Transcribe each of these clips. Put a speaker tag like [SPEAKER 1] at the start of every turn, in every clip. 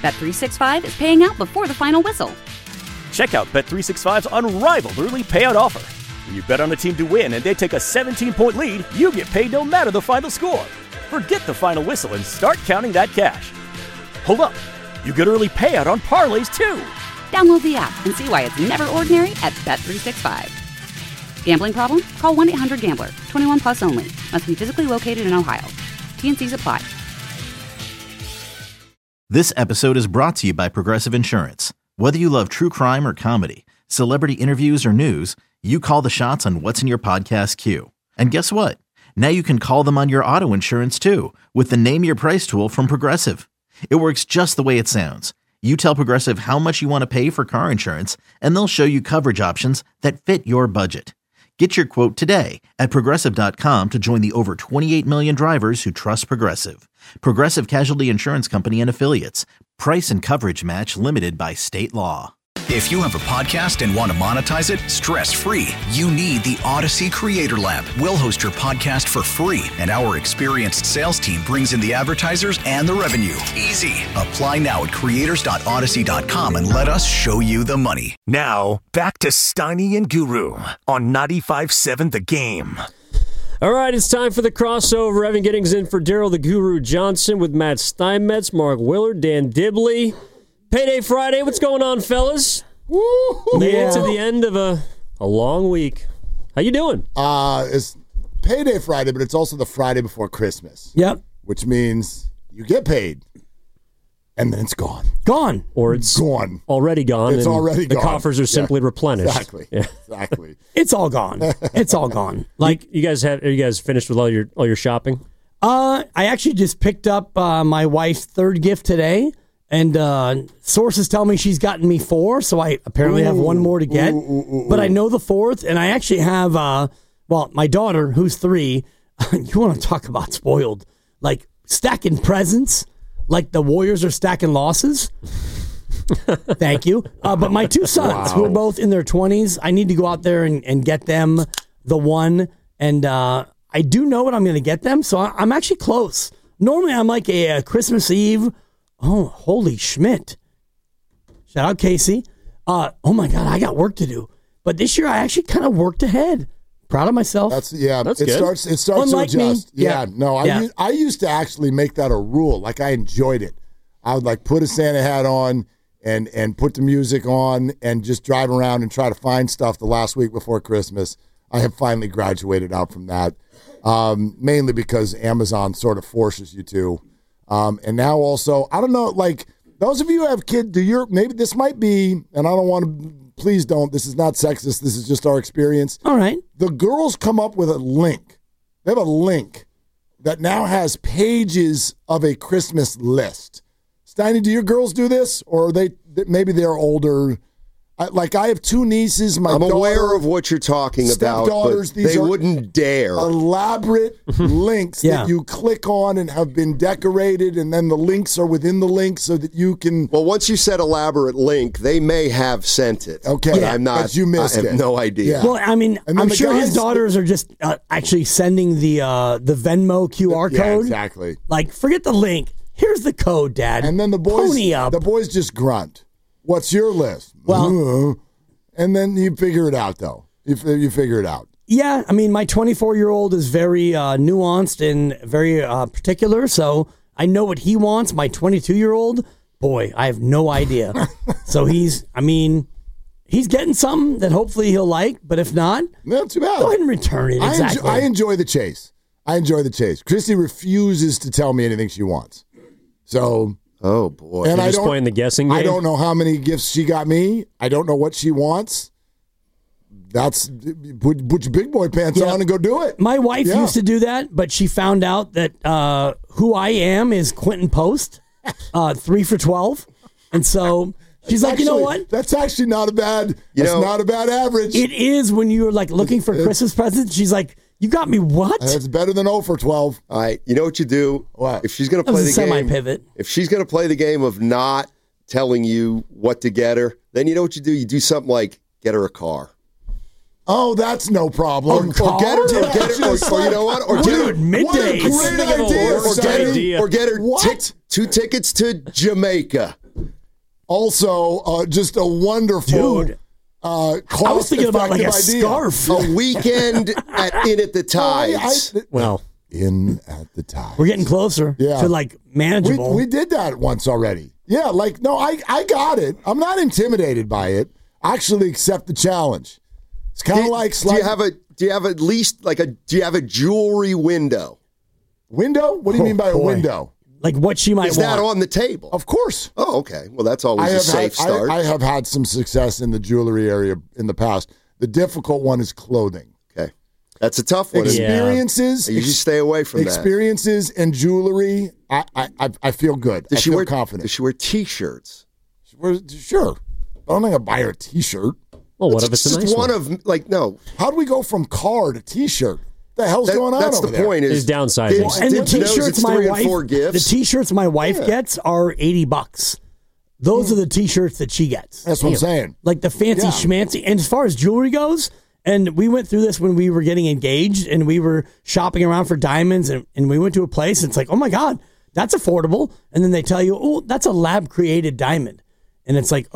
[SPEAKER 1] Bet365 is paying out before the final whistle.
[SPEAKER 2] Check out Bet365's unrivaled early payout offer. When you bet on a team to win and they take a 17-point lead, you get paid no matter the final score. Forget the final whistle and start counting that cash. Hold up. You get early payout on parlays, too.
[SPEAKER 1] Download the app and see why it's never ordinary at Bet365. Gambling problem? Call 1-800-GAMBLER. 21 plus only. Must be physically located in Ohio. T&Cs apply.
[SPEAKER 3] This episode is brought to you by Progressive Insurance. Whether you love true crime or comedy, celebrity interviews or news, you call the shots on what's in your podcast queue. And guess what? Now you can call them on your auto insurance too with the Name Your Price tool from Progressive. It works just the way it sounds. You tell Progressive how much you want to pay for car insurance, and they'll show you coverage options that fit your budget. Get your quote today at Progressive.com to join the over 28 million drivers who trust Progressive. Progressive Casualty Insurance Company and Affiliates. Price and coverage match limited by state law.
[SPEAKER 4] If you have a podcast and want to monetize it stress-free, you need the Odyssey Creator Lab. We'll host your podcast for free, and our experienced sales team brings in the advertisers and the revenue. Easy. Apply now at creators.odyssey.com and let us show you the money.
[SPEAKER 5] Now, back to Steiny and Guru on 95.7 The Game.
[SPEAKER 6] All right, it's time for the crossover. Evan Giddings in for Daryl the Guru Johnson with Matt Steinmetz, Mark Willard, Dan Dibley. Payday Friday, what's going on, fellas? Made it to the end of a long week. How you doing?
[SPEAKER 7] It's Payday Friday, but it's also the Friday before Christmas.
[SPEAKER 8] Yep.
[SPEAKER 7] Which means you get paid, and then it's gone.
[SPEAKER 8] Gone.
[SPEAKER 6] Or it's
[SPEAKER 7] gone.
[SPEAKER 6] Already gone.
[SPEAKER 7] It's already
[SPEAKER 6] the
[SPEAKER 7] gone.
[SPEAKER 6] The coffers are simply replenished.
[SPEAKER 7] Exactly.
[SPEAKER 6] Yeah.
[SPEAKER 7] Exactly.
[SPEAKER 8] It's all gone. It's all gone. Like
[SPEAKER 6] are you guys finished with all your shopping?
[SPEAKER 8] I actually just picked up my wife's third gift today. And sources tell me she's gotten me 4, so I apparently have one more to get. But I know the 4th, and I actually have, my daughter, who's 3, you want to talk about spoiled. Like, stacking presents, like the Warriors are stacking losses. Thank you. But my 2 sons, who are both in their 20s, I need to go out there and get them the one. And I do know what I'm going to get them, so I'm actually close. Normally, I'm like a Christmas Eve. Oh, holy Schmidt. Shout out Casey. Oh my God, I got work to do. But this year I actually kind of worked ahead. Proud of myself.
[SPEAKER 7] That's good. It starts
[SPEAKER 8] Unlike
[SPEAKER 7] to adjust.
[SPEAKER 8] Me.
[SPEAKER 7] I used to actually make that a rule. Like I enjoyed it. I would like put a Santa hat on and put the music on and just drive around and try to find stuff the last week before Christmas. I have finally graduated out from that. Mainly because Amazon sort of forces you to. And now also, I don't know, like those of you who have kids, maybe this might be, and I don't want to, please don't, this is not sexist, this is just our experience.
[SPEAKER 8] All right.
[SPEAKER 7] The girls come up with a link. They have a link that now has pages of a Christmas list. Steiny, do your girls do this? Or maybe they're older? I have 2 nieces.
[SPEAKER 9] I'm aware of what you're talking about, but they wouldn't dare.
[SPEAKER 7] Elaborate links that you click on and have been decorated, and then the links are within the link so that you can...
[SPEAKER 9] Well, once you said elaborate link, they may have sent it.
[SPEAKER 7] Okay,
[SPEAKER 9] but I'm not.
[SPEAKER 7] But you missed it.
[SPEAKER 9] I have no idea.
[SPEAKER 7] Yeah.
[SPEAKER 8] Well, I mean, I'm sure his daughters are just actually sending the Venmo QR code.
[SPEAKER 7] Yeah, exactly.
[SPEAKER 8] Like, forget the link. Here's the code, Dad.
[SPEAKER 7] And then the boys,
[SPEAKER 8] Pony up.
[SPEAKER 7] The boys just grunt. What's your list?
[SPEAKER 8] Well,
[SPEAKER 7] and then you figure it out, though. You figure it out.
[SPEAKER 8] Yeah, I mean, my 24-year-old is very nuanced and very particular, so I know what he wants. My 22-year-old, boy, I have no idea. So he's getting something that hopefully he'll like, but if not,
[SPEAKER 7] too bad.
[SPEAKER 8] Go ahead and return it. Exactly.
[SPEAKER 7] I enjoy the chase. Christy refuses to tell me anything she wants. So...
[SPEAKER 9] Oh, boy.
[SPEAKER 7] And
[SPEAKER 6] You're just playing the guessing game?
[SPEAKER 7] I don't know how many gifts she got me. I don't know what she wants. That's put your big boy pants on and go do it.
[SPEAKER 8] My wife used to do that, but she found out that who I am is Quentin Post, 3 for 12. And so she's like, you know what?
[SPEAKER 7] That's actually not a bad, not a bad average.
[SPEAKER 8] It is when you're like looking for Christmas presents. She's like, you got me what?
[SPEAKER 7] That's better than 0 for 12.
[SPEAKER 9] All right, you know what you do?
[SPEAKER 7] What?
[SPEAKER 9] If she's going to play the game,
[SPEAKER 8] semi-pivot.
[SPEAKER 9] If she's going to play the game of not telling you what to get her, then you know what you do? You do something like get her a car.
[SPEAKER 7] Oh, that's no problem.
[SPEAKER 8] Or get her,
[SPEAKER 9] or you know what? Or get her
[SPEAKER 8] midday.
[SPEAKER 7] What a great idea.
[SPEAKER 9] Or get her 2 tickets to Jamaica.
[SPEAKER 7] Also, just a wonderful.
[SPEAKER 8] Dude. I was thinking about like a
[SPEAKER 7] idea.
[SPEAKER 8] scarf.
[SPEAKER 9] A weekend in at the Tides.
[SPEAKER 6] Well,
[SPEAKER 7] in at the Tides.
[SPEAKER 8] We're getting closer to like manageable.
[SPEAKER 7] We did that once already. Yeah, like, no, I got it. I'm not intimidated by it. I actually accept the challenge. It's kind of like
[SPEAKER 9] do you have at least like do you have a jewelry window?
[SPEAKER 7] Window? What do you mean by a window?
[SPEAKER 8] Like what she might
[SPEAKER 9] Is
[SPEAKER 8] want.
[SPEAKER 9] that on the table?
[SPEAKER 7] Of course.
[SPEAKER 9] Oh, okay. Well, that's always a safe start.
[SPEAKER 7] I have had some success in the jewelry area in the past. The difficult one is clothing.
[SPEAKER 9] Okay. That's a tough one.
[SPEAKER 7] Experiences.
[SPEAKER 9] I usually stay away from
[SPEAKER 7] experiences and jewelry. I feel good. I feel confident.
[SPEAKER 9] Does she wear T-shirts?
[SPEAKER 7] Sure. I don't think I'd buy her a T-shirt.
[SPEAKER 6] Well, what if it's a nice one?
[SPEAKER 9] No.
[SPEAKER 7] How do we go from car to T-shirt? What the hell's going on
[SPEAKER 9] That's
[SPEAKER 7] over
[SPEAKER 9] the
[SPEAKER 7] there?
[SPEAKER 9] point.
[SPEAKER 6] Is downsizing.
[SPEAKER 8] And the T-shirts my wife gets are $80. Those are the T-shirts that she gets.
[SPEAKER 7] That's what I'm saying.
[SPEAKER 8] Like the fancy schmancy. And as far as jewelry goes, and we went through this when we were getting engaged, and we were shopping around for diamonds, and we went to a place, and it's like, oh my God, that's affordable. And then they tell you, oh, that's a lab-created diamond. And it's like,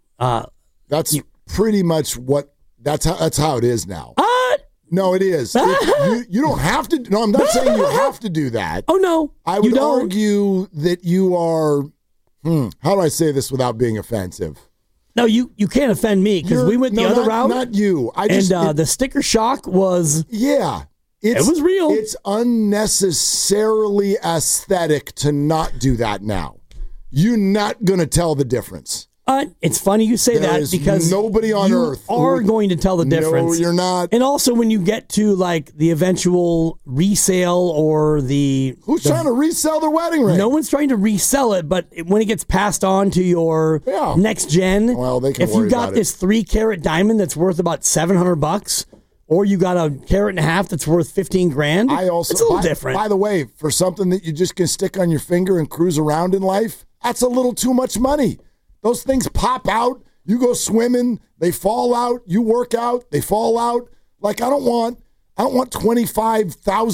[SPEAKER 7] that's pretty much that's how it is now. No, it is. You don't have to. No, I'm not saying you have to do that.
[SPEAKER 8] Oh, no.
[SPEAKER 7] I would argue that you are. How do I say this without being offensive?
[SPEAKER 8] No, you can't offend me because we went the other route.
[SPEAKER 7] Not you.
[SPEAKER 8] The sticker shock was.
[SPEAKER 7] Yeah.
[SPEAKER 8] It was real.
[SPEAKER 7] It's unnecessarily aesthetic to not do that now. You're not going to tell the difference.
[SPEAKER 8] It's funny you say that because
[SPEAKER 7] nobody on earth
[SPEAKER 8] are going to tell the difference.
[SPEAKER 7] No, you're not.
[SPEAKER 8] And also, when you get to like the eventual resale or who's
[SPEAKER 7] trying to resell their wedding ring?
[SPEAKER 8] No one's trying to resell it, but when it gets passed on to your next gen,
[SPEAKER 7] well, they can
[SPEAKER 8] if you
[SPEAKER 7] worry
[SPEAKER 8] got
[SPEAKER 7] about
[SPEAKER 8] this 3-carat diamond that's worth about $700, or you got a carat and a half that's worth $15,000, it's a little different.
[SPEAKER 7] By the way, for something that you just can stick on your finger and cruise around in life, that's a little too much money. Those things pop out. You go swimming, they fall out. You work out, they fall out. Like I don't want $25,000,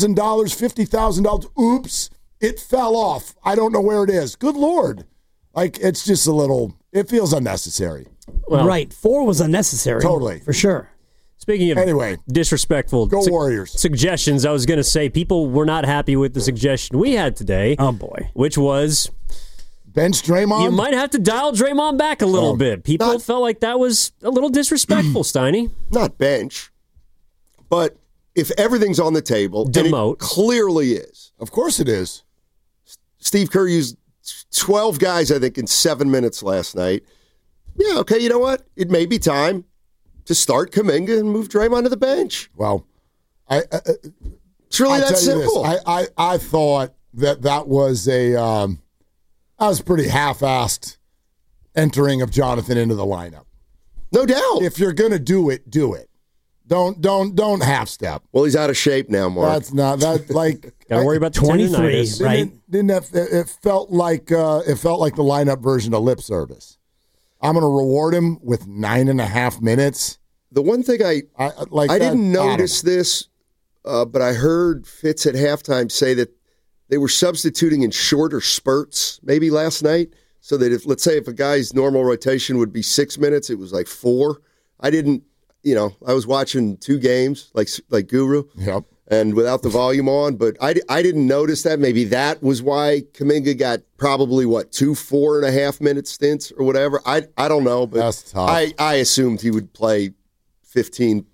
[SPEAKER 7] $50,000. Oops, it fell off. I don't know where it is. Good Lord, like it's just a little. It feels unnecessary.
[SPEAKER 8] Well, right, 4 was unnecessary.
[SPEAKER 7] Totally,
[SPEAKER 8] for sure.
[SPEAKER 6] Speaking of disrespectful
[SPEAKER 7] Warriors
[SPEAKER 6] suggestions, I was going to say people were not happy with the suggestion we had today.
[SPEAKER 8] Oh boy,
[SPEAKER 6] which was.
[SPEAKER 7] Bench Draymond?
[SPEAKER 6] You might have to dial Draymond back a little bit. People felt like that was a little disrespectful, Steiny.
[SPEAKER 9] Not bench. But if everything's on the table,
[SPEAKER 6] demote.
[SPEAKER 9] And it clearly is.
[SPEAKER 7] Of course it is.
[SPEAKER 9] Steve Kerr used 12 guys, I think, in 7 minutes last night. Yeah, okay, you know what? It may be time to start Kuminga and move Draymond to the bench.
[SPEAKER 7] Well,
[SPEAKER 9] it's really that simple.
[SPEAKER 7] I thought that was that was pretty half-assed entering of Jonathan into the lineup.
[SPEAKER 9] No doubt.
[SPEAKER 7] If you're going to do it, do it. Don't half-step.
[SPEAKER 9] Well, he's out of shape now, Mark.
[SPEAKER 7] That's not that like.
[SPEAKER 6] Got to worry about the
[SPEAKER 8] 23, right?
[SPEAKER 7] It felt like the lineup version of lip service. I'm going to reward him with 9.5 minutes.
[SPEAKER 9] The one thing I didn't notice this, but I heard Fitz at halftime say that they were substituting in shorter spurts maybe last night, so that if, let's say, if a guy's normal rotation would be 6 minutes, it was like 4. I didn't, I was watching 2 games like Guru, and without the volume on, but I didn't notice that. Maybe that was why Kuminga got probably 2 4.5-minute stints or whatever. I don't know, but
[SPEAKER 7] that's tough.
[SPEAKER 9] I assumed he would play 15,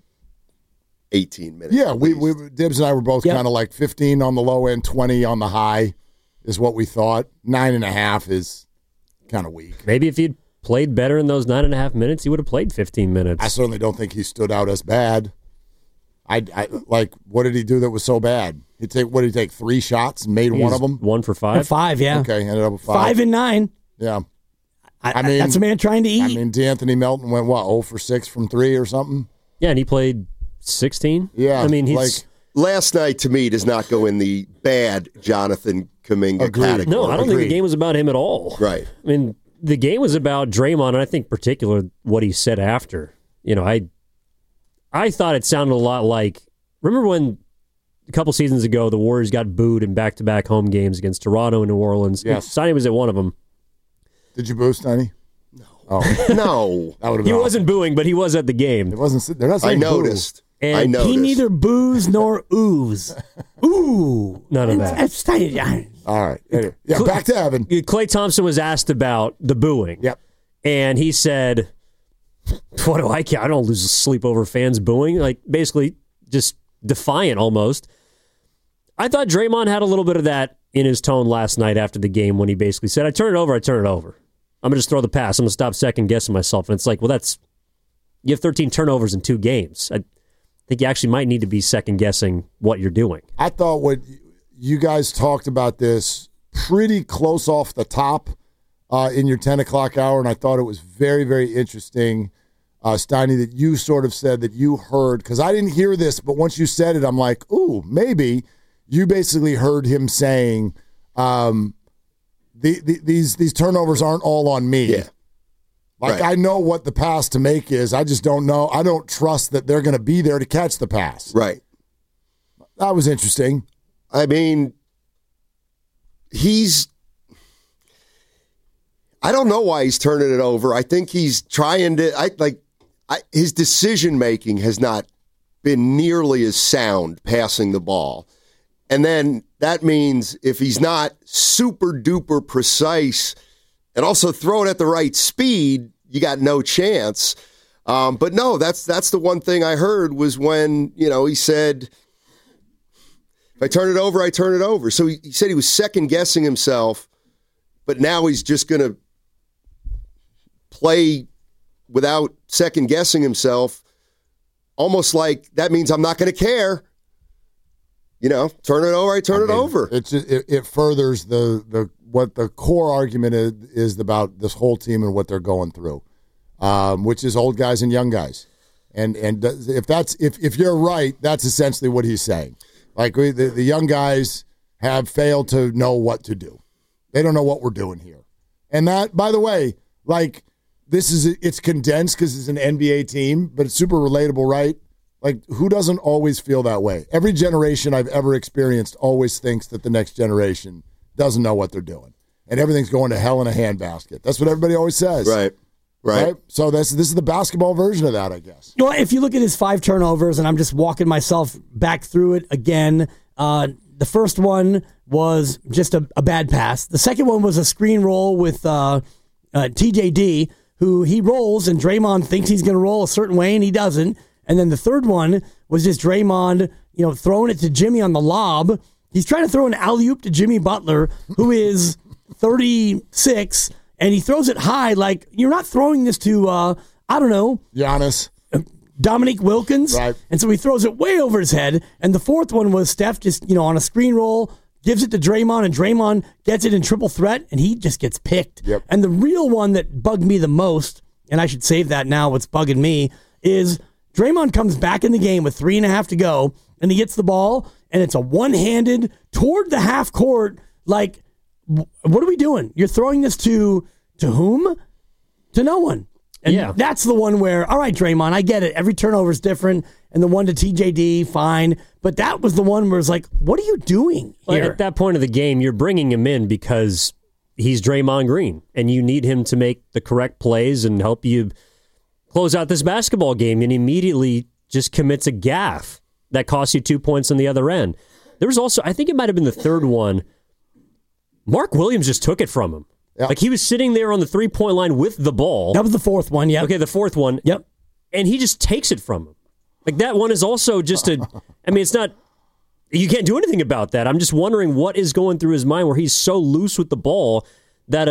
[SPEAKER 9] 18 minutes.
[SPEAKER 7] Yeah, we Dibs and I were both kind of like 15 on the low end, 20 on the high is what we thought. 9.5 is kind of weak.
[SPEAKER 6] Maybe if he'd played better in those 9.5 minutes, he would have played 15 minutes.
[SPEAKER 7] I certainly don't think he stood out as bad. I like, what did he do that was so bad? What did he take 3 shots and made one of them?
[SPEAKER 6] 1 for 5.
[SPEAKER 8] 5, yeah.
[SPEAKER 7] Okay, ended up with 5.
[SPEAKER 8] 5 and 9.
[SPEAKER 7] Yeah.
[SPEAKER 8] I mean, that's a man trying to eat.
[SPEAKER 7] I mean, DeAnthony Melton went 0 for 6 from 3 or something?
[SPEAKER 6] Yeah, and he played 16.
[SPEAKER 7] Yeah.
[SPEAKER 6] I mean, he's
[SPEAKER 9] last night to me does not go in the bad Jonathan Kuminga category.
[SPEAKER 6] No, I don't think the game was about him at all.
[SPEAKER 9] Right.
[SPEAKER 6] I mean, the game was about Draymond, and I think particular what he said after. I thought it sounded a lot like, remember when a couple seasons ago the Warriors got booed in back-to-back home games against Toronto and New Orleans?
[SPEAKER 7] Yes.
[SPEAKER 6] Steiny was at one of them.
[SPEAKER 7] Did you boo, Steiny?
[SPEAKER 9] No.
[SPEAKER 7] Oh
[SPEAKER 9] no,
[SPEAKER 7] that would have been.
[SPEAKER 6] He
[SPEAKER 7] awesome.
[SPEAKER 6] wasn't booing, but he was at the game.
[SPEAKER 7] It wasn't. They're not saying
[SPEAKER 9] I noticed.
[SPEAKER 6] And
[SPEAKER 9] I noticed.
[SPEAKER 8] He neither boos nor oohs. Ooh.
[SPEAKER 6] None of that.
[SPEAKER 7] All right. Anyway, yeah, back to Evan.
[SPEAKER 6] Klay Thompson was asked about the booing.
[SPEAKER 7] Yep.
[SPEAKER 6] And he said, what do I care? I don't lose sleep over fans booing. Like, basically, just defiant almost. I thought Draymond had a little bit of that in his tone last night after the game when he basically said, I turn it over. I'm going to just throw the pass. I'm going to stop second-guessing myself. And it's like, well, you have 13 turnovers in 2 games. I think you actually might need to be second-guessing what you're doing.
[SPEAKER 7] I thought what you guys talked about this pretty close off the top in your 10 o'clock hour, and I thought it was very, very interesting, Steiny, that you sort of said that you heard, because I didn't hear this, but once you said it, I'm like, ooh, maybe you basically heard him saying these turnovers aren't all on me.
[SPEAKER 9] Yeah.
[SPEAKER 7] Like, right. I know what the pass to make is. I just don't know. I don't trust that they're going to be there to catch the pass.
[SPEAKER 9] Right.
[SPEAKER 7] That was interesting.
[SPEAKER 9] I mean, I don't know why he's turning it over. I think he's trying to, his decision-making has not been nearly as sound passing the ball. And then that means if he's not super-duper precise and also throw it at the right speed, you got no chance. But no, that's the one thing I heard was when, he said, if I turn it over, I turn it over. So he said he was second-guessing himself, but now he's just going to play without second-guessing himself, almost like that means I'm not going to care. Turn it over, I turn it over.
[SPEAKER 7] It furthers the what the core argument is about this whole team and what they're going through, which is old guys and young guys. And if you're right, that's essentially what he's saying. Like the young guys have failed to know what to do. They don't know what we're doing here. And that, by the way, like it's condensed because it's an NBA team, but it's super relatable, right? Like, who doesn't always feel that way? Every generation I've ever experienced always thinks that the next generation doesn't know what they're doing. And everything's going to hell in a handbasket. That's what everybody always says.
[SPEAKER 9] Right.
[SPEAKER 7] So this is the basketball version of that, I guess.
[SPEAKER 8] Well, if you look at his 5 turnovers, and I'm just walking myself back through it again, the first one was just a bad pass. The second one was a screen roll with TJD, who he rolls, and Draymond thinks he's going to roll a certain way, and he doesn't. And then the third one was just Draymond, throwing it to Jimmy on the lob. He's trying to throw an alley-oop to Jimmy Butler, who is 36, and he throws it high like, you're not throwing this to, I don't know.
[SPEAKER 7] Giannis.
[SPEAKER 8] Dominique Wilkins.
[SPEAKER 7] Right.
[SPEAKER 8] And so he throws it way over his head. And the fourth one was Steph just, on a screen roll, gives it to Draymond, and Draymond gets it in triple threat, and he just gets picked.
[SPEAKER 7] Yep.
[SPEAKER 8] And the real one that bugged me the most, and I should save that now, what's bugging me, is Draymond comes back in the game with 3.5 to go, and he gets the ball, and it's a one-handed toward the half court. Like, what are we doing? You're throwing this to whom? To no one. And that's the one where, all right, Draymond, I get it. Every turnover is different, and the one to TJD, fine. But that was the one where it's like, what are you doing here?
[SPEAKER 6] At that point of the game, you're bringing him in because he's Draymond Green, and you need him to make the correct plays and help you close out this basketball game, and immediately just commits a gaffe that costs you 2 points on the other end. There was also, I think it might have been the third one, Mark Williams just took it from him. Yep. Like, he was sitting there on the three-point line with the ball.
[SPEAKER 8] That was the fourth one, yeah.
[SPEAKER 6] Okay, the fourth one.
[SPEAKER 8] Yep.
[SPEAKER 6] And he just takes it from him. Like, that one is also just it's not, you can't do anything about that. I'm just wondering what is going through his mind where he's so loose with the ball that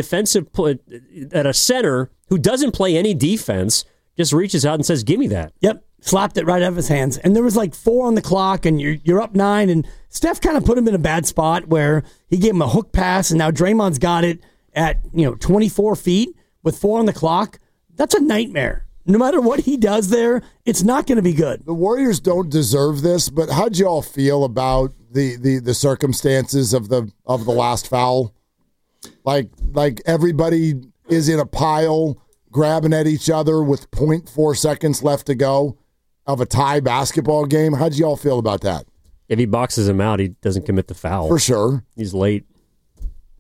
[SPEAKER 6] a center who doesn't play any defense just reaches out and says, give me that.
[SPEAKER 8] Yep. Slapped it right out of his hands. And there was like 4 on the clock, and you're up 9, and Steph kind of put him in a bad spot where he gave him a hook pass, and now Draymond's got it at 24 feet with 4 on the clock. That's a nightmare. No matter what he does there, it's not going to be good.
[SPEAKER 7] The Warriors don't deserve this, but how'd you all feel about the circumstances of the last foul? Like everybody is in a pile, grabbing at each other with 0.4 seconds left to go of a tie basketball game. How'd you all feel about that?
[SPEAKER 6] If he boxes him out, he doesn't commit the foul.
[SPEAKER 7] For sure.
[SPEAKER 6] He's late.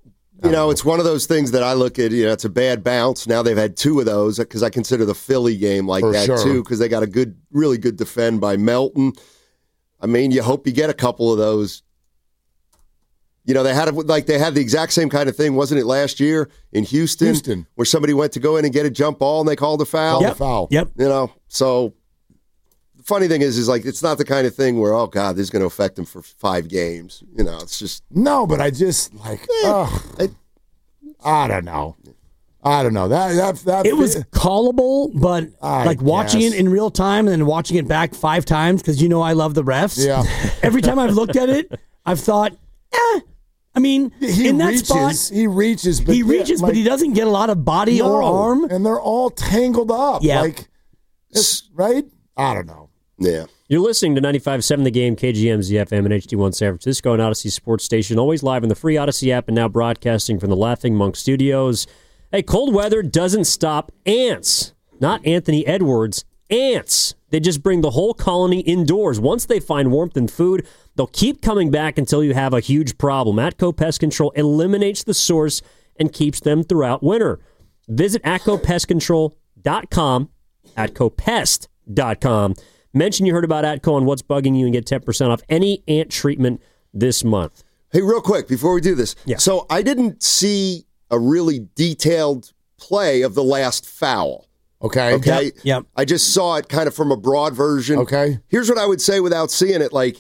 [SPEAKER 9] It's one of those things that I look at, it's a bad bounce. Now they've had 2 of those because I consider the Philly game like that too, because they got a really good defend by Melton. I mean, you hope you get a couple of those. They had the exact same kind of thing, wasn't it, last year in Houston, where somebody went to go in and get a jump ball and they called a foul?
[SPEAKER 8] Yep.
[SPEAKER 9] So the funny thing is it's not the kind of thing where, oh, God, this is going to affect them for 5 games. It's just.
[SPEAKER 7] No, but I just, I don't know. That
[SPEAKER 8] it was callable, but watching it in real time and then watching it back 5 times, because I love the refs.
[SPEAKER 7] Yeah.
[SPEAKER 8] Every time I've looked at it, I've thought, I mean, in that spot,
[SPEAKER 7] he reaches, but
[SPEAKER 8] but he doesn't get a lot of body or arm,
[SPEAKER 7] and they're all tangled up.
[SPEAKER 8] Yeah,
[SPEAKER 7] right. I don't know.
[SPEAKER 9] Yeah.
[SPEAKER 6] You're listening to 95.7 The Game, KGMZ FM and HD1 San Francisco, and Odyssey Sports Station, always live on the free Odyssey app and now broadcasting from the Laughing Monk Studios. Hey, cold weather doesn't stop ants. Not Anthony Edwards, ants. They just bring the whole colony indoors. Once they find warmth and food, they'll keep coming back until you have a huge problem. Atco Pest Control eliminates the source and keeps them throughout winter. Visit AtcoPestControl.com, AtcoPest.com. Mention you heard about Atco and what's bugging you and get 10% off any ant treatment this month.
[SPEAKER 9] Hey, real quick, before we do this.
[SPEAKER 6] Yeah.
[SPEAKER 9] So I didn't see a really detailed play of the last foul.
[SPEAKER 7] Okay.
[SPEAKER 8] Yep.
[SPEAKER 9] I just saw it kind of from a broad version.
[SPEAKER 7] Okay.
[SPEAKER 9] Here's what I would say without seeing it. Was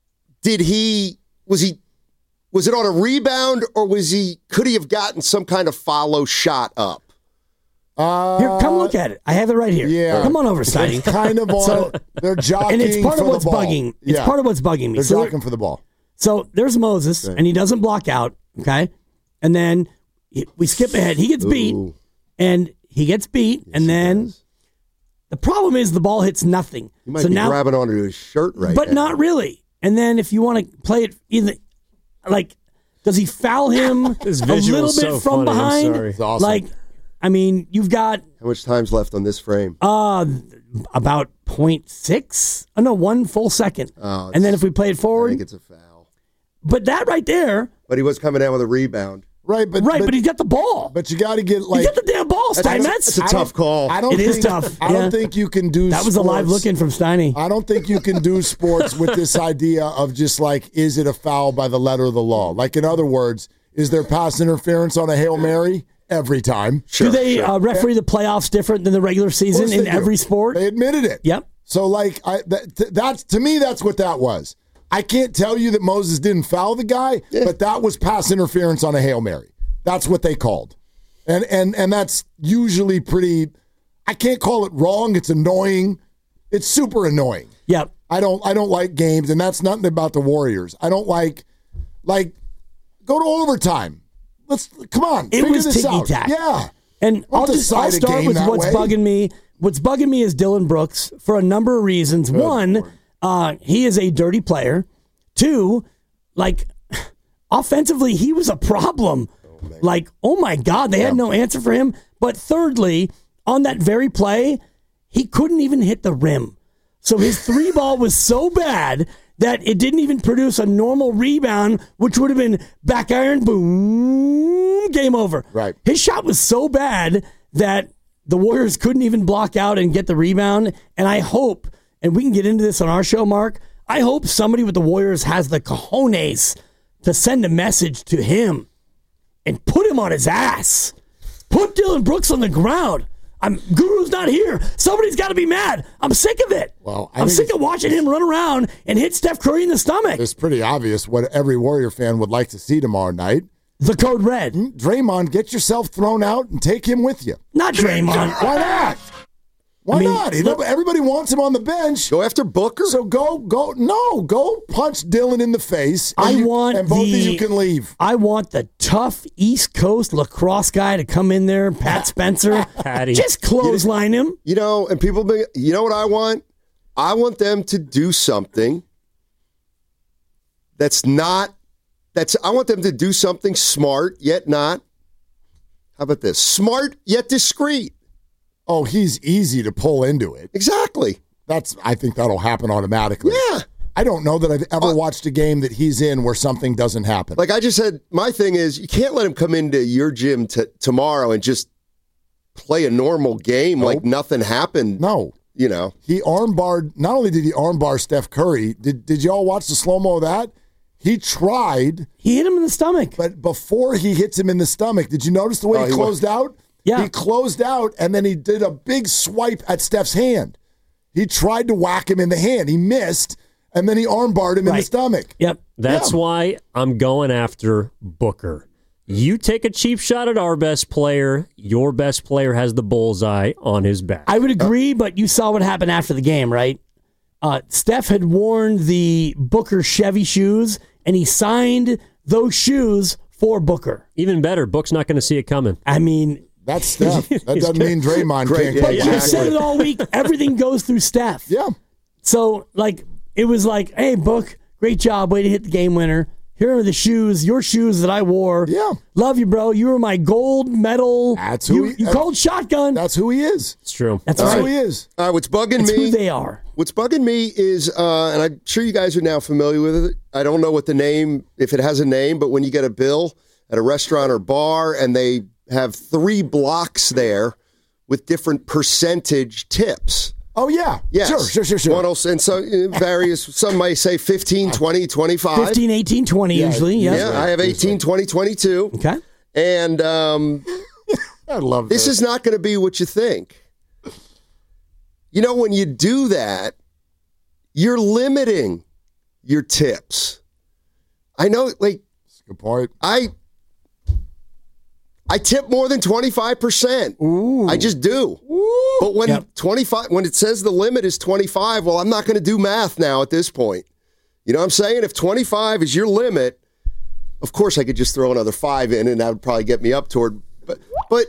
[SPEAKER 9] it on a rebound, or could he have gotten some kind of follow shot up?
[SPEAKER 8] Here, come look at it. I have it right here.
[SPEAKER 7] Yeah.
[SPEAKER 8] Come on over, Steiny.
[SPEAKER 7] It's kind of on. They're jockeying
[SPEAKER 8] and it's part
[SPEAKER 7] for
[SPEAKER 8] of what's
[SPEAKER 7] the ball.
[SPEAKER 8] bugging. It's part of what's bugging me.
[SPEAKER 7] They're jockeying for the ball.
[SPEAKER 8] So there's Moses, and he doesn't block out. Okay, and then we skip ahead. He gets beat, and and then the problem is the ball hits nothing.
[SPEAKER 9] He might be grabbing onto his shirt right now.
[SPEAKER 8] But not really. And then if you want to play it either, does he foul him a little bit from behind?
[SPEAKER 7] It's awesome.
[SPEAKER 8] I mean, you've got
[SPEAKER 9] how much time's left on this frame?
[SPEAKER 8] about 0.6. Oh no, 1 full second.
[SPEAKER 9] Oh,
[SPEAKER 8] and then if we play it forward,
[SPEAKER 9] I think it's a foul.
[SPEAKER 8] But that right there.
[SPEAKER 9] But he was coming down with a rebound.
[SPEAKER 7] Right, but
[SPEAKER 8] he's got the ball.
[SPEAKER 7] But you got to get
[SPEAKER 8] you get the damn ball, Steinmetz.
[SPEAKER 9] It's a tough call.
[SPEAKER 8] It is tough.
[SPEAKER 7] I don't think you can do.
[SPEAKER 8] That was a live look in from Steiny.
[SPEAKER 7] I don't think you can do sports with this idea of just is it a foul by the letter of the law? In other words, is there pass interference on a Hail Mary? Every time.
[SPEAKER 8] Sure, do they referee the playoffs different than the regular season in every sport?
[SPEAKER 7] They admitted it.
[SPEAKER 8] Yep.
[SPEAKER 7] So, that's to me, that's what that was. I can't tell you that Moses didn't foul the guy, but that was pass interference on a Hail Mary. That's what they called, and that's usually pretty. I can't call it wrong. It's annoying. It's super annoying.
[SPEAKER 8] Yep.
[SPEAKER 7] I don't like games, and that's nothing about the Warriors. I don't like go to overtime. Come on.
[SPEAKER 8] It was
[SPEAKER 7] this out.
[SPEAKER 8] ticky-tack.
[SPEAKER 7] Yeah.
[SPEAKER 8] And I'll start with what's bugging me. What's bugging me is Dylan Brooks for a number of reasons. Good One, he is a dirty player. 2, offensively, he was a problem. Oh my God, they had no answer for him. But thirdly, on that very play, he couldn't even hit the rim. So his 3 ball was so bad that it didn't even produce a normal rebound, which would have been back iron, boom, game over.
[SPEAKER 7] Right.
[SPEAKER 8] His shot was so bad that the Warriors couldn't even block out and get the rebound. And I hope, and we can get into this on our show, Mark, I hope somebody with the Warriors has the cojones to send a message to him and put him on his ass. Put Dylan Brooks on the ground. Guru's not here. Somebody's got to be mad. I'm sick of it.
[SPEAKER 7] Well,
[SPEAKER 8] I'm sick of watching him run around and hit Steph Curry in the stomach.
[SPEAKER 7] It's pretty obvious what every Warrior fan would like to see tomorrow night.
[SPEAKER 8] The code red.
[SPEAKER 7] Draymond, get yourself thrown out and take him with you.
[SPEAKER 8] Not Draymond.
[SPEAKER 7] Why not? Why not? Everybody wants him on the bench.
[SPEAKER 9] Go after Booker.
[SPEAKER 7] So go punch Dylan in the face. And both of you can leave.
[SPEAKER 8] I want the tough East Coast lacrosse guy to come in there, Pat Spencer.
[SPEAKER 6] Patty.
[SPEAKER 8] Just clothesline him.
[SPEAKER 9] And people, what I want? I want them to do something I want them to do something smart yet not. How about this? Smart yet discreet.
[SPEAKER 7] Oh, he's easy to pull into it.
[SPEAKER 9] Exactly.
[SPEAKER 7] I think that'll happen automatically.
[SPEAKER 9] Yeah.
[SPEAKER 7] I don't know that I've ever watched a game that he's in where something doesn't happen.
[SPEAKER 9] Like I just said, my thing is you can't let him come into your gym tomorrow and just play a normal game like nothing happened.
[SPEAKER 7] No.
[SPEAKER 9] You know.
[SPEAKER 7] He armbarred, not only did he armbar Steph Curry, did y'all watch the slow-mo of that? He tried.
[SPEAKER 8] He hit him in the stomach.
[SPEAKER 7] But before he hits him in the stomach, did you notice the way he closed out?
[SPEAKER 8] Yeah.
[SPEAKER 7] He closed out, and then he did a big swipe at Steph's hand. He tried to whack him in the hand. He missed, and then he armbarred him in the stomach.
[SPEAKER 8] Yep.
[SPEAKER 6] That's why I'm going after Booker. You take a cheap shot at our best player, your best player has the bullseye on his back.
[SPEAKER 8] I would agree, but you saw what happened after the game, right? Steph had worn the Booker Chevy shoes, and he signed those shoes for Booker.
[SPEAKER 6] Even better, Book's not going to see it coming.
[SPEAKER 8] I mean...
[SPEAKER 7] That's Steph. That doesn't mean Draymond can't
[SPEAKER 8] But
[SPEAKER 7] get
[SPEAKER 8] you said it all week. Everything goes through Steph.
[SPEAKER 7] Yeah.
[SPEAKER 8] So, it was like, hey, Book, great job. Way to hit the game winner. Here are the shoes, your shoes that I wore.
[SPEAKER 7] Yeah.
[SPEAKER 8] Love you, bro. You were my gold medal.
[SPEAKER 7] That's who
[SPEAKER 8] you called shotgun.
[SPEAKER 7] That's who he is.
[SPEAKER 6] It's true.
[SPEAKER 8] That's
[SPEAKER 7] who
[SPEAKER 8] right.
[SPEAKER 7] he is.
[SPEAKER 9] What's bugging
[SPEAKER 8] That's
[SPEAKER 9] me?
[SPEAKER 8] who they are.
[SPEAKER 9] What's bugging me is, and I'm sure you guys are now familiar with it. I don't know what the name, if it has a name, but when you get a bill at a restaurant or bar and they have 3 blocks there with different percentage tips.
[SPEAKER 7] Oh, yeah.
[SPEAKER 9] Yes.
[SPEAKER 7] Sure.
[SPEAKER 9] And so various, some might say 15, 20, 25.
[SPEAKER 8] 15, 18, 20 usually.
[SPEAKER 9] Yeah, I have 18, 20, 22.
[SPEAKER 8] Okay.
[SPEAKER 9] And
[SPEAKER 7] I love
[SPEAKER 9] this is not going to be what you think. You know, when you do that, you're limiting your tips. I know, like,
[SPEAKER 7] that's a good point.
[SPEAKER 9] I tip more than 25%.
[SPEAKER 7] Ooh.
[SPEAKER 9] I just do.
[SPEAKER 7] Ooh.
[SPEAKER 9] But when 25, when it says the limit is 25, well, I'm not going to do math now at this point. You know what I'm saying? If 25 is your limit, of course I could just throw another 5 in, and that would probably get me up toward. But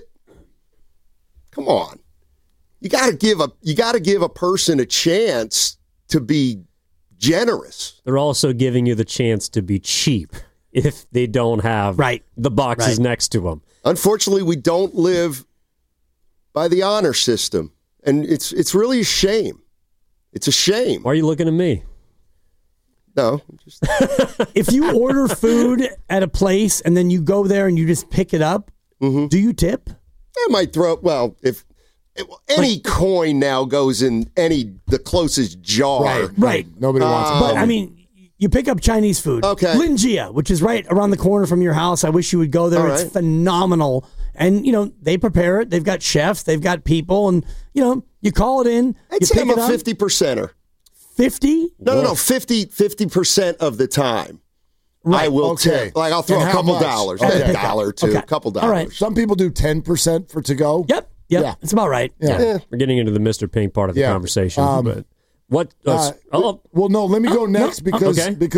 [SPEAKER 9] come on, you got to give a person a chance to be generous.
[SPEAKER 6] They're also giving you the chance to be cheap if they don't have the boxes next to them.
[SPEAKER 9] Unfortunately, we don't live by the honor system, and it's really a shame. It's a shame.
[SPEAKER 6] Why are you looking at me?
[SPEAKER 9] No.
[SPEAKER 8] If you order food at a place and then you go there and you just pick it up, do you tip?
[SPEAKER 9] I might throw. Well, if any coin now goes in the closest jar,
[SPEAKER 8] right.
[SPEAKER 7] Nobody wants it.
[SPEAKER 8] But I mean, you pick up Chinese food.
[SPEAKER 9] Okay.
[SPEAKER 8] Linjia, which is right around the corner from your house. I wish you would go there.
[SPEAKER 9] All
[SPEAKER 8] It's
[SPEAKER 9] right.
[SPEAKER 8] phenomenal. And, they prepare it. They've got chefs. They've got people. And, you call it in.
[SPEAKER 9] I'd
[SPEAKER 8] you
[SPEAKER 9] say
[SPEAKER 8] pick
[SPEAKER 9] I'm
[SPEAKER 8] it
[SPEAKER 9] a
[SPEAKER 8] up.
[SPEAKER 9] 50%er.
[SPEAKER 8] 50?
[SPEAKER 9] No, 50% of the time.
[SPEAKER 8] Right.
[SPEAKER 9] I will
[SPEAKER 7] Okay.
[SPEAKER 9] tip. Like I'll throw
[SPEAKER 7] And
[SPEAKER 9] a
[SPEAKER 7] how
[SPEAKER 9] couple
[SPEAKER 7] much?
[SPEAKER 9] dollars,
[SPEAKER 7] Okay.
[SPEAKER 9] a dollar or two,
[SPEAKER 8] Okay.
[SPEAKER 9] a couple dollars.
[SPEAKER 8] All right.
[SPEAKER 7] Some people do 10% for to go.
[SPEAKER 8] Yep.
[SPEAKER 7] Yeah.
[SPEAKER 8] It's about right.
[SPEAKER 7] Yeah.
[SPEAKER 6] We're getting into the Mr. Pink part of the
[SPEAKER 7] Yeah.
[SPEAKER 6] conversation. But what?
[SPEAKER 7] Well, no. Let me go next because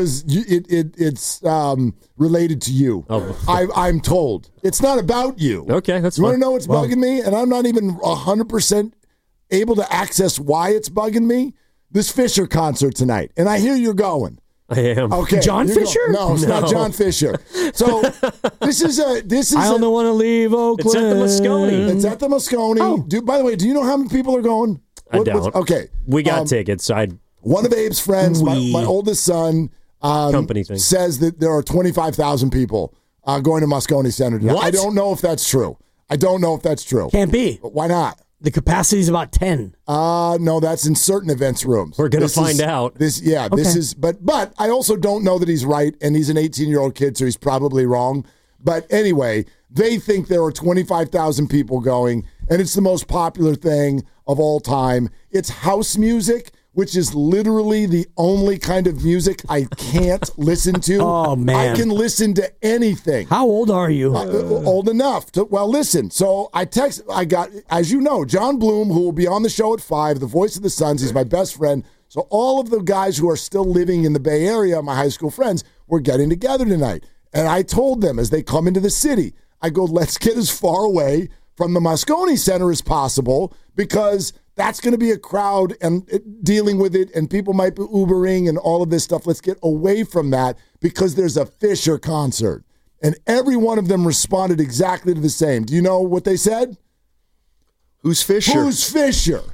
[SPEAKER 7] it's related to you.
[SPEAKER 6] Oh.
[SPEAKER 7] I'm told it's not about you.
[SPEAKER 6] Okay, that's
[SPEAKER 7] You want to
[SPEAKER 6] fine.
[SPEAKER 7] know what's bugging me? And I'm not even 100% able to access why it's bugging me. This Fisher concert tonight, and I hear you're going.
[SPEAKER 6] I am.
[SPEAKER 7] Okay,
[SPEAKER 8] John
[SPEAKER 7] you're
[SPEAKER 8] Fisher?
[SPEAKER 7] No, it's not John Fisher. So this is
[SPEAKER 8] I don't want to leave Oakland.
[SPEAKER 6] It's at the Moscone.
[SPEAKER 7] It's at the Moscone.
[SPEAKER 8] Oh.
[SPEAKER 7] By the way, do you know how many people are going?
[SPEAKER 6] I don't.
[SPEAKER 7] Okay,
[SPEAKER 6] We got tickets.
[SPEAKER 7] one of Abe's friends, my oldest son,
[SPEAKER 6] Company thing.
[SPEAKER 7] says that there are 25,000 people going to Moscone Center tonight.
[SPEAKER 6] What?
[SPEAKER 7] I don't know if that's true.
[SPEAKER 8] Can't be.
[SPEAKER 7] But why not?
[SPEAKER 8] The capacity is about 10.
[SPEAKER 7] No, that's in certain events rooms.
[SPEAKER 6] We're going to find out.
[SPEAKER 7] This is, but I also don't know that he's right, and he's an 18-year-old kid, so he's probably wrong. But anyway, they think there are 25,000 people going, and it's the most popular thing of all time. It's house music, which is literally the only kind of music I can't listen to.
[SPEAKER 8] Oh, man.
[SPEAKER 7] I can listen to anything.
[SPEAKER 8] How old are you?
[SPEAKER 7] Old enough to, well, listen. So I got, as you know, John Bloom, who will be on the show at 5, the voice of the Suns. He's my best friend. So all of the guys who are still living in the Bay Area, my high school friends, we're getting together tonight. And I told them as they come into the city, I go, let's get as far away from the Moscone Center as possible, because that's going to be a crowd and dealing with it, and people might be Ubering and all of this stuff. Let's get away from that, because there's a Fisher concert. And every one of them responded exactly to the same. Do you know what they said?
[SPEAKER 9] Who's Fisher?
[SPEAKER 7] Who's Fisher?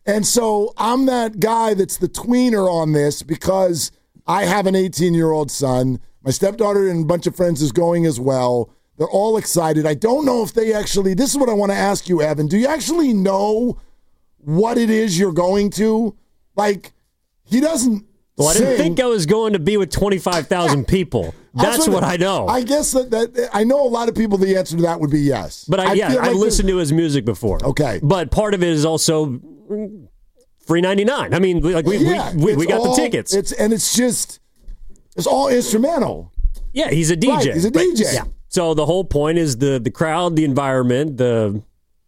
[SPEAKER 7] And so I'm that guy that's the tweener on this because I have an 18-year-old son. My stepdaughter and a bunch of friends is going as well. They're all excited. I don't know if they actually, this is what I want to ask you, Evan. Do you actually know what it is you're going to? Like, he doesn't
[SPEAKER 6] Well, I didn't think I was going to be with 25,000 people. That's what I know.
[SPEAKER 7] I guess that I know a lot of people, the answer to that would be yes.
[SPEAKER 6] But I listened to his music before.
[SPEAKER 7] Okay.
[SPEAKER 6] But part of it is also free 99. I mean, like we got the tickets. It's all instrumental. Yeah, he's a DJ.
[SPEAKER 7] Right, he's a DJ.
[SPEAKER 6] Yeah. So the whole point is the crowd, the environment, the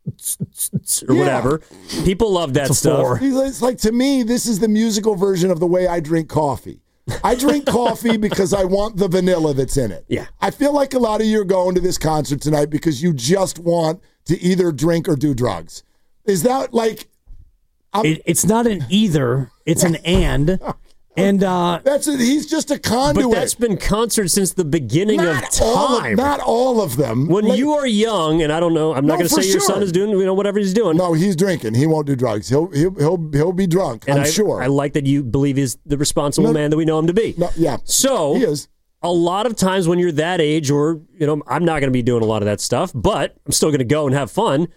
[SPEAKER 6] or whatever. People love that stuff.
[SPEAKER 7] It's like, to me, this is the musical version of the way I drink coffee. I drink coffee because I want the vanilla that's in it.
[SPEAKER 6] Yeah.
[SPEAKER 7] I feel like a lot of you are going to this concert tonight because you just want to either drink or do drugs. Is that like...
[SPEAKER 8] It's not an either, it's an and. And
[SPEAKER 7] that's it. He's just a conduit.
[SPEAKER 6] But that's been concerts since the beginning of time.
[SPEAKER 7] Not all of them.
[SPEAKER 6] When you are young, and I don't know, I'm not going to say your son is doing whatever he's doing.
[SPEAKER 7] No, he's drinking. He won't do drugs. He'll be drunk.
[SPEAKER 6] And
[SPEAKER 7] I'm sure.
[SPEAKER 6] I like that you believe he's the responsible man that we know him to be.
[SPEAKER 7] No, yeah.
[SPEAKER 6] So
[SPEAKER 7] he is.
[SPEAKER 6] A lot of times when you're that age, or I'm not going to be doing a lot of that stuff, but I'm still going to go and have fun.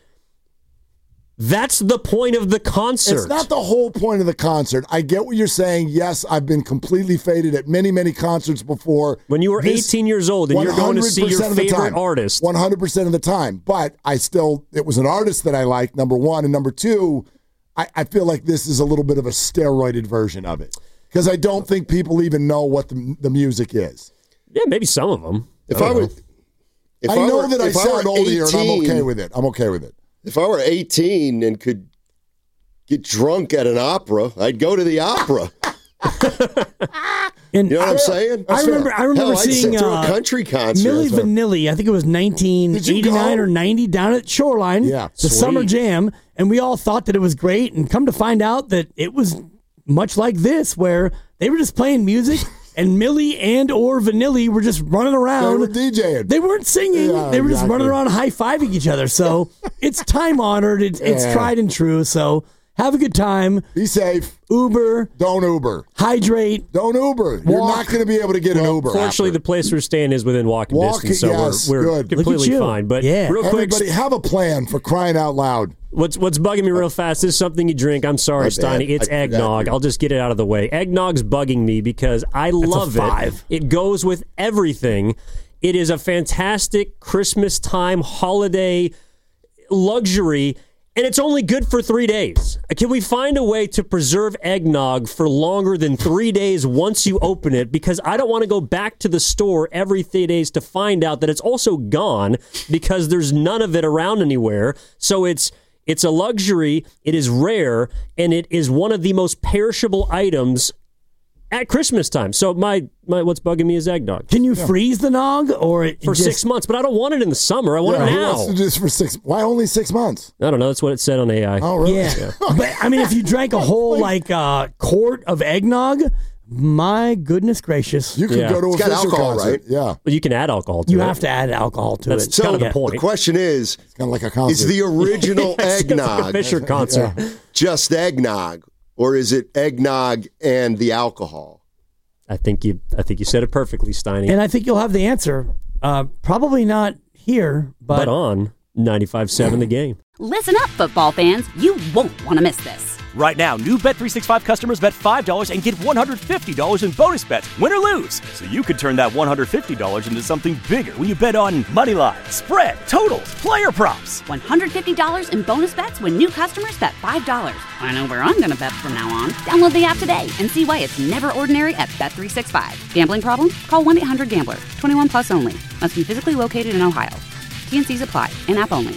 [SPEAKER 6] That's the point of the concert.
[SPEAKER 7] It's not the whole point of the concert. I get what you're saying. Yes, I've been completely faded at many, many concerts before.
[SPEAKER 6] When you were 18 years old and you're going to see your favorite artist.
[SPEAKER 7] 100% of the time. But it was an artist that I liked, number one. And number two, I feel like this is a little bit of a steroided version of it. Because I don't think people even know what the music is.
[SPEAKER 6] Yeah, maybe some of them.
[SPEAKER 7] I know that I sound old here, and I'm okay with it. I'm okay with it.
[SPEAKER 9] If I were 18 and could get drunk at an opera, I'd go to the opera. You know what I'm saying?
[SPEAKER 8] I remember seeing
[SPEAKER 9] a country concert.
[SPEAKER 8] Milli Vanilli, I think it was 1989 or 90, down at Shoreline, the Summer Jam, and we all thought that it was great, and come to find out that it was much like this, where they were just playing music, and Millie and or Vanilli were just running around.
[SPEAKER 7] They were DJing.
[SPEAKER 8] They weren't singing. They were just running around high-fiving each other. So it's time-honored. It's tried and true. So have a good time.
[SPEAKER 7] Be safe.
[SPEAKER 8] Uber.
[SPEAKER 7] Don't Uber.
[SPEAKER 8] Hydrate.
[SPEAKER 7] Don't Uber. You're not going to be able to get an Uber.
[SPEAKER 6] Fortunately, the place we're staying is within walking distance, so we're completely fine. But real quick,
[SPEAKER 7] everybody have a plan, for crying out loud.
[SPEAKER 6] What's bugging me real fast is something you drink. I'm sorry, Steiny. It's eggnog. I'll just get it out of the way. Eggnog's bugging me because I love it. It goes with everything. It is a fantastic Christmas time holiday luxury, and it's only good for 3 days. Can we find a way to preserve eggnog for longer than 3 days once you open it? Because I don't want to go back to the store every 3 days to find out that it's also gone because there's none of it around anywhere. So it's a luxury, it is rare, and it is one of the most perishable items at Christmas time. So my what's bugging me is eggnog.
[SPEAKER 8] Can you freeze the nog
[SPEAKER 6] for 6 months? But I don't want it in the summer. I want it now.
[SPEAKER 7] Who wants to do this for 6? Why only 6 months?
[SPEAKER 6] I don't know. That's what it said on AI.
[SPEAKER 7] Oh, really?
[SPEAKER 8] Yeah. But I mean, if you drank a whole quart of eggnog, my goodness gracious,
[SPEAKER 7] you could go to a Fisher
[SPEAKER 9] alcohol,
[SPEAKER 7] concert,
[SPEAKER 9] right?
[SPEAKER 7] Yeah.
[SPEAKER 6] But you can add alcohol to it.
[SPEAKER 8] You have to add alcohol to it.
[SPEAKER 6] That's kind of the point.
[SPEAKER 9] The question is,
[SPEAKER 7] it's kind of like a concert.
[SPEAKER 9] Is the original eggnog
[SPEAKER 6] like a Fisher concert
[SPEAKER 9] just eggnog, or is it eggnog and the alcohol?
[SPEAKER 6] I think you said it perfectly, Steiny.
[SPEAKER 8] And I think you'll have the answer. Probably not here, but
[SPEAKER 6] on 95.7 The Game.
[SPEAKER 1] Listen up, football fans. You won't want to miss this.
[SPEAKER 2] Right now, new Bet365 customers bet $5 and get $150 in bonus bets, win or lose. So you could turn that $150 into something bigger when you bet on money line, spread, totals, player props.
[SPEAKER 1] $150 in bonus bets when new customers bet $5. I know where I'm going to bet from now on. Download the app today and see why it's never ordinary at Bet365. Gambling problem? Call 1-800-GAMBLER. 21 plus only. Must be physically located in Ohio. T&Cs apply. In-app only.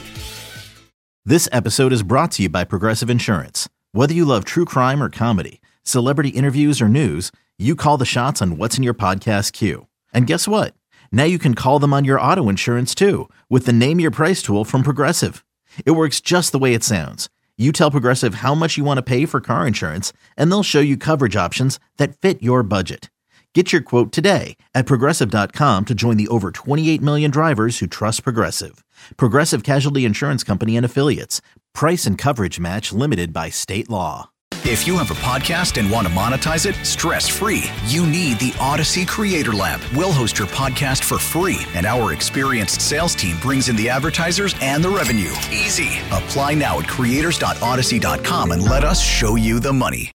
[SPEAKER 3] This episode is brought to you by Progressive Insurance. Whether you love true crime or comedy, celebrity interviews or news, you call the shots on what's in your podcast queue. And guess what? Now you can call them on your auto insurance too with the Name Your Price tool from Progressive. It works just the way it sounds. You tell Progressive how much you want to pay for car insurance, and they'll show you coverage options that fit your budget. Get your quote today at Progressive.com to join the over 28 million drivers who trust Progressive. Progressive Casualty Insurance Company and Affiliates. Price and coverage match limited by state law.
[SPEAKER 4] If you have a podcast and want to monetize it stress-free, you need the Odyssey Creator Lab. We'll host your podcast for free, and our experienced sales team brings in the advertisers and the revenue. Easy. Apply now at creators.odyssey.com and let us show you the money.